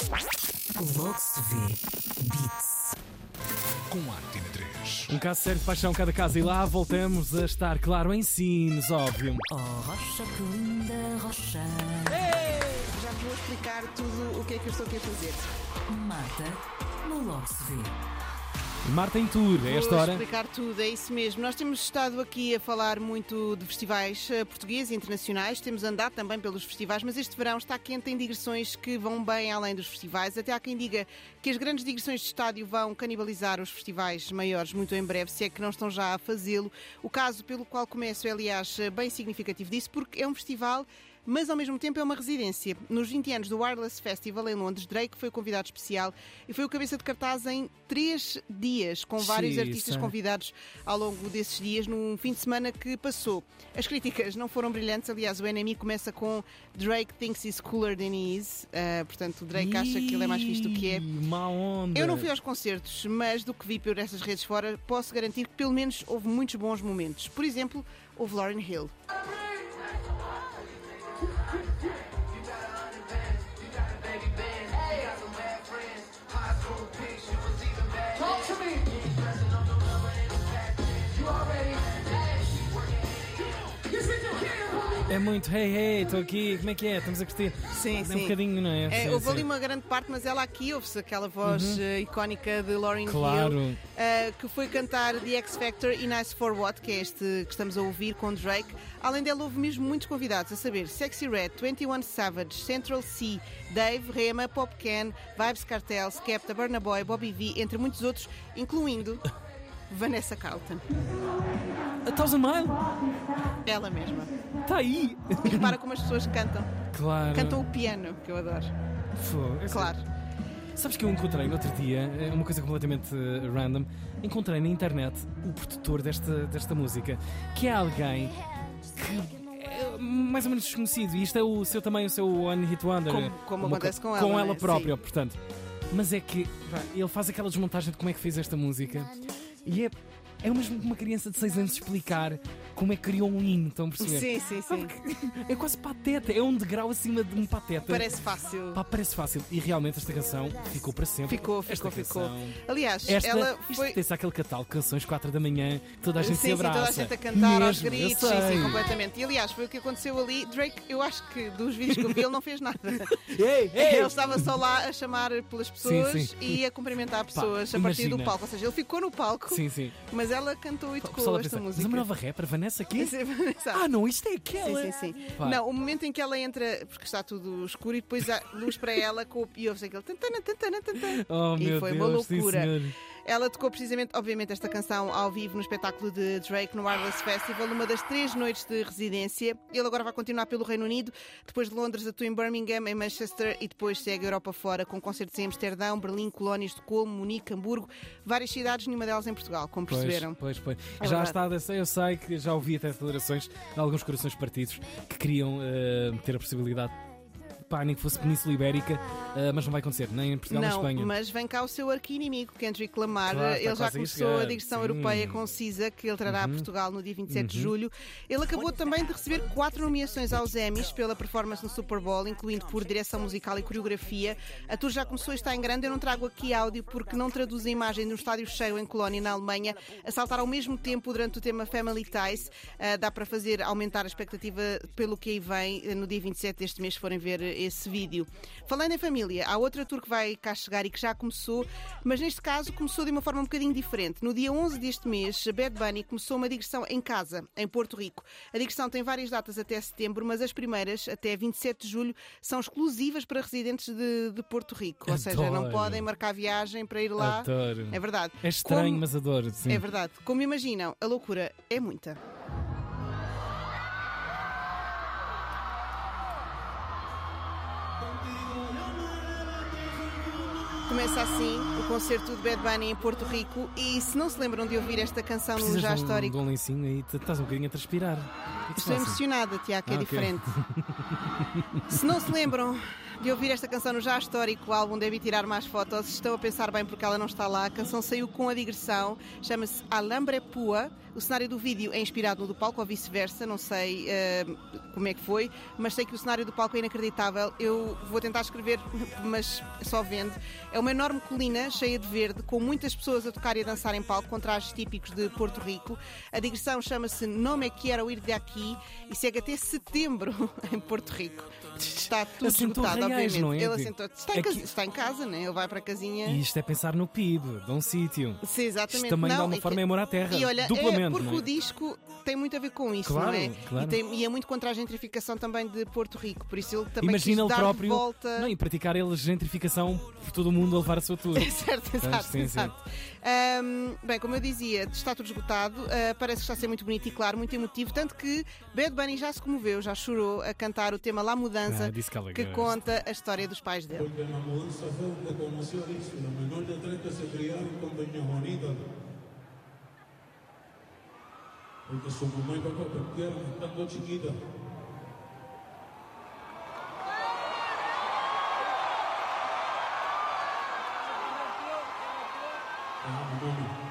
Logo se vê. Beats. Com a Antena 3. Um caso sério de paixão cada casa e lá voltamos a estar, claro, em Sines, óbvio. Oh, rocha, que linda rocha. Já vos vou explicar tudo o que é que eu estou aqui a fazer. Marta, no Logo se vê. Marta em Tour, a esta Vou hora. explicar tudo, é isso mesmo. Nós temos estado aqui a falar muito de festivais portugueses e internacionais, temos andado também pelos festivais, mas este verão está quente em digressões que vão bem além dos festivais. Até há quem diga que as grandes digressões de estádio vão canibalizar os festivais maiores muito em breve, se é que não estão já a fazê-lo. O caso pelo qual começo é, aliás, bem significativo disso, porque é um festival, mas ao mesmo tempo é uma residência. Nos 20 anos do Wireless Festival em Londres, Drake foi o convidado especial e foi o cabeça de cartaz em 3 dias, com vários artistas convidados ao longo desses dias, num fim de semana que passou. As críticas não foram brilhantes, aliás, o NME começa com Drake thinks he's cooler than he is, portanto, o Drake acha que ele é mais fixe do que é. Má onda. Eu não fui aos concertos, mas do que vi por essas redes fora, posso garantir que pelo menos houve muitos bons momentos. Por exemplo, houve Lauryn Hill. É muito, hey, estou aqui, como é que é? Estamos a curtir. Sim, É sim. um bocadinho, não é? Sim, Houve sim. ali uma grande parte, mas ela aqui ouve-se aquela voz icónica de Lauryn Claro. Hill, que foi cantar The X Factor e Nice For What, que é este que estamos a ouvir com Drake. Além dela, houve mesmo muitos convidados, a saber, Sexy Red, 21 Savage, Central C, Dave, Rema, Popcan, Vybz Kartel, Skepta, Burna Boy, Bobby V, entre muitos outros, incluindo Vanessa Carlton. A Thousand Mile? Ela mesma. Está aí. E repara como as pessoas cantam. Claro. Cantam o piano, que eu adoro. Fogo. Claro. Sabes que eu encontrei no outro dia, é uma coisa completamente random, encontrei na internet o produtor desta música, que é alguém que é mais ou menos desconhecido, e isto é também o seu One Hit Wonder. Como acontece com ela, Com não é? ela própria, Sim. portanto. Mas é que ele faz aquela desmontagem de como é que fez esta música, e é mesmo uma criança de 6 anos explicar como é que criou um hino, estão a perceber? Sim, sim, sim. É quase pateta, é um degrau acima de um pateta. Parece fácil. Pá, parece fácil. E realmente esta canção ficou para sempre. Ficou. Esta canção- Aliás, Esta, ela isto foi. pertence àquele catálogo de canções 4 da manhã, toda a gente se Sim, abraça. toda a gente a cantar aos Mesmo, eu gritos, sei. sim, completamente. E aliás, foi o que aconteceu ali. Drake, eu acho que dos vídeos que eu vi, ele não fez nada. Ei, Ele estava só lá a chamar pelas pessoas Sim. e a cumprimentar pessoas a partir imagina. do palco. Ou seja, ele ficou no palco, Sim, sim. mas ela cantou e O tocou pessoal a esta pensar, música. mas uma nova rapper, Vanessa aqui? Sim, Ah, não, isto é aquela. Sim. Pá. Não, o momento em que ela entra, porque está tudo escuro, e depois há luz para ela e ouve-se aquele tantana. Oh, E meu foi Deus, uma loucura. sim, senhor. Ela tocou precisamente, obviamente, esta canção ao vivo no espetáculo de Drake no Wireless Festival, uma das 3 noites de residência. Ele agora vai continuar pelo Reino Unido, depois de Londres atua em Birmingham, em Manchester e depois segue a Europa fora com concertos em Amsterdão, Berlim, Colónia, Estocolmo, Munique, Hamburgo, várias cidades, nenhuma delas em Portugal, como perceberam. Pois. É Já verdade. está, eu sei que já ouvi até declarações de alguns corações partidos que queriam ter a possibilidade, pá, nem que fosse Península Ibérica, mas não vai acontecer, nem em Portugal nem em Não, Espanha. mas vem cá o seu arqui-inimigo, Kendrick Lamar. Claro, está Ele já quase a começou chegar, a digressão sim. europeia com Cisa, que ele trará a Portugal no dia 27 de julho. Ele acabou também de receber 4 nomeações aos Emmys pela performance no Super Bowl, incluindo por direção musical e coreografia. A tour já começou e está em grande. Eu não trago aqui áudio porque não traduz a imagem de um estádio cheio em Colónia, na Alemanha, a saltar ao mesmo tempo durante o tema Family Ties. Dá para fazer aumentar a expectativa pelo que aí vem no dia 27 deste mês, se forem ver esse vídeo. Falando em família, há outra tour que vai cá chegar e que já começou, mas neste caso começou de uma forma um bocadinho diferente. No dia 11 deste mês, Bad Bunny começou uma digressão em casa, em Porto Rico. A digressão tem várias datas até setembro, mas as primeiras, até 27 de julho, são exclusivas para residentes de Porto Rico. Ou seja, não Adoro. podem marcar viagem para ir lá. Adoro. É verdade. É estranho, Como- mas adoro. Sim. É verdade. Como imaginam, a loucura é muita. Começa assim o concerto de Bad Bunny em Porto Rico e se não se lembram de ouvir esta canção no Precisas Já de Histórico, um lencinho aí, estás um bocadinho a transpirar. O que é que se estou passa? emocionada, Tiago, que é Ah, ok. diferente. Se não se lembram de ouvir esta canção no Já Histórico, o álbum deve tirar mais fotos, estão a pensar bem porque ela não está lá. A canção saiu com a digressão, chama-se Alambre Pua, O cenário do vídeo é inspirado no do palco ou vice-versa, não sei como é que foi, mas sei que o cenário do palco é inacreditável. Eu vou tentar escrever, mas só vendo. É uma enorme colina cheia de verde, com muitas pessoas a tocar e a dançar em palco com trajes típicos de Porto Rico. A digressão chama-se No Me Quiero Ir de Aqui e segue até setembro em Porto Rico. Está tudo Assentou esgotado, reais, obviamente. não é? Ele assentou. Está em casa, né? Ele vai para a casinha. E isto é pensar no PIB de um sítio. Sim, exatamente. Isto também Não, de alguma e forma é amor à terra. E olha, duplamente, porque não é? o disco tem muito a ver com isso, Claro, não é? claro. E é muito contra a gentrificação também de Porto Rico, por isso ele também Imagina quis ele dar próprio de volta. não, e praticar ele gentrificação por todo o mundo a levar a sua tour. Certo, exato, Sim, sim. exato. Bem, como eu dizia, está tudo esgotado, parece que está a ser muito bonito e claro, muito emotivo, tanto que Bad Bunny já se comoveu, já chorou a cantar o tema La Mudança, disse que ela que gosta. conta a história dos pais dele. Porque la mudanza fue donde conoció a Dixie, la menor de tres que se criaron con doña Juanita. Porque su mamá y papá partieron estando chiquita. Mami.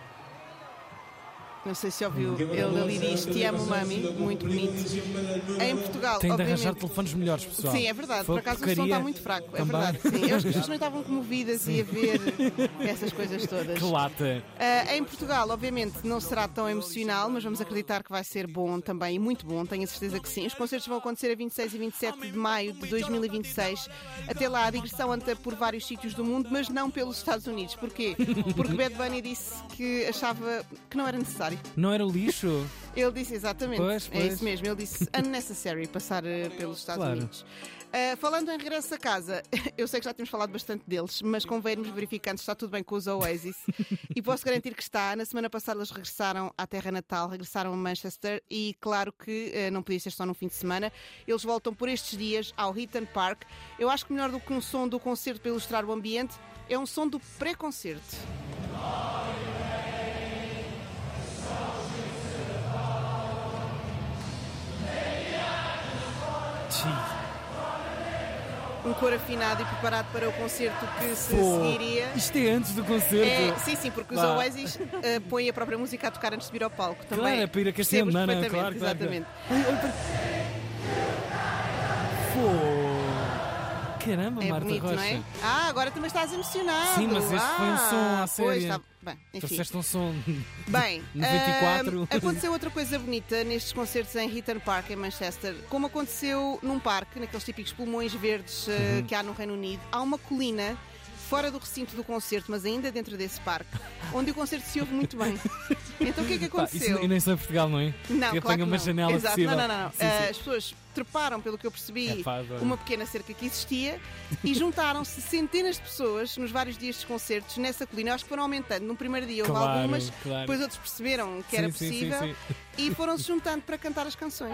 Não sei se ouviu, ele ali diz Te amo, mami, muito bonito. Em Portugal, Tem de arranjar obviamente. telefones melhores, pessoal. Sim, é verdade. Foi Por acaso o som porcaria está muito fraco. É também. verdade. Sim. Eu acho que as pessoas também estavam comovidas e a ver essas coisas todas. Que lata. Em Portugal, obviamente, não será tão emocional, mas vamos acreditar que vai ser bom também e muito bom, tenho a certeza que sim. Os concertos vão acontecer a 26 e 27 de maio de 2026. Até lá, a digressão anda por vários sítios do mundo, mas não pelos Estados Unidos. Porquê? Porque Bad Bunny disse que achava que não era necessário. Não era o lixo? Ele disse exatamente, Pois. é isso mesmo, ele disse unnecessary passar pelos Estados Claro. Unidos. Falando em regresso a casa, eu sei que já temos falado bastante deles, mas convém irmos verificando se está tudo bem com os Oasis e posso garantir que está. Na semana passada eles regressaram à terra natal, regressaram a Manchester e claro que não podia ser só no fim de semana. Eles voltam por estes dias ao Heaton Park. Eu acho que melhor do que um som do concerto para ilustrar o ambiente é um som do pré-concerto. Um coro afinado e preparado para o concerto que se seguiria. Isto é antes do concerto. Sim, porque Vá. os Oasis põem a própria música a tocar antes de vir ao palco. Também Claro, é para ir aquecendo, percebo não, perfeitamente, claro. exatamente. Caramba, É Marta bonito, Rocha. não é? Agora também estás emocionado. Sim, mas este foi um som à Pois, séria. está... Bem, enfim. Trouxeste um som. Bem, 94. aconteceu outra coisa bonita nestes concertos em Heaton Park, em Manchester. Como aconteceu num parque, naqueles típicos pulmões verdes que há no Reino Unido, há uma colina fora do recinto do concerto, mas ainda dentro desse parque, onde o concerto se ouve muito bem. Então o que é que Pá, aconteceu? isso, e nem só em Portugal, não é? Não, Porque claro tenho que uma não. janela Exato. possível. Não. Sim, sim. As pessoas treparam, pelo que eu percebi, Epá, adoro. uma pequena cerca que existia e juntaram-se centenas de pessoas nos vários dias de concertos nessa colina. Eu acho que foram aumentando. No primeiro dia houve Claro, algumas, claro. depois outros perceberam que era Sim, sim, possível sim. e foram-se juntando para cantar as canções.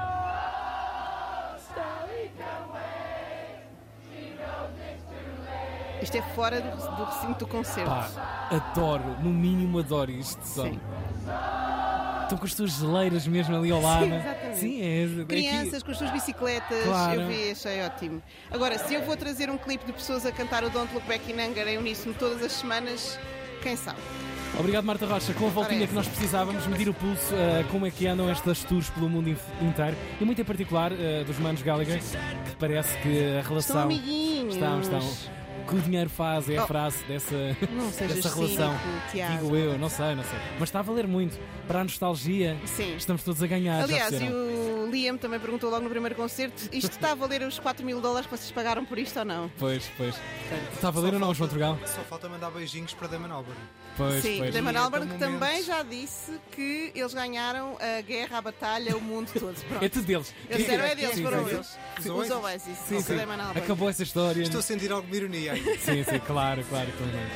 Isto é fora do recinto do concerto. Pá, adoro, no mínimo adoro isto. Só. Sim. Estão com as tuas geleiras mesmo ali ao lado. Sim, exatamente. Sim, é. Crianças com as suas bicicletas, Claro. eu vi, achei ótimo. Agora, se eu vou trazer um clipe de pessoas a cantar o Don't Look Back in Anger em uníssono todas as semanas, quem sabe? Obrigado, Marta Rocha. Com a voltinha Ora, que nós precisávamos, medir o pulso, como é que andam estas tours pelo mundo inteiro e muito em particular dos Manos Gallagher, que parece que a Estão relação. amiguinhos. Estão. O que o dinheiro faz é a Oh. frase dessa, Não sejas dessa relação. cínico, Tiago. Digo eu, não sei. Mas está a valer muito. Para a nostalgia, Sim. estamos todos a ganhar. Aliás, já e perceberam? o Liam também perguntou logo no primeiro concerto: isto está a valer os $4.000 que vocês pagaram por isto ou não? Pois. Está a valer ou não, João Trugal? Só falta mandar beijinhos para Damon Albarn. Pois. Sim, Damon E Albarn até que o momento- também já disse que eles ganharam a guerra, a batalha, o mundo todo. Pronto. É tudo deles. Eles disseram é deles, Sim, foram sim, eles. Os Os Oasis? Oasis, Sim, não sim. foi Damon Albarn. Acabou essa história. Estou a sentir alguma ironia aí. Sim, claro. Também.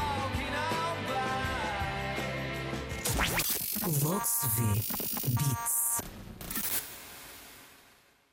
Logo se vê. Beats.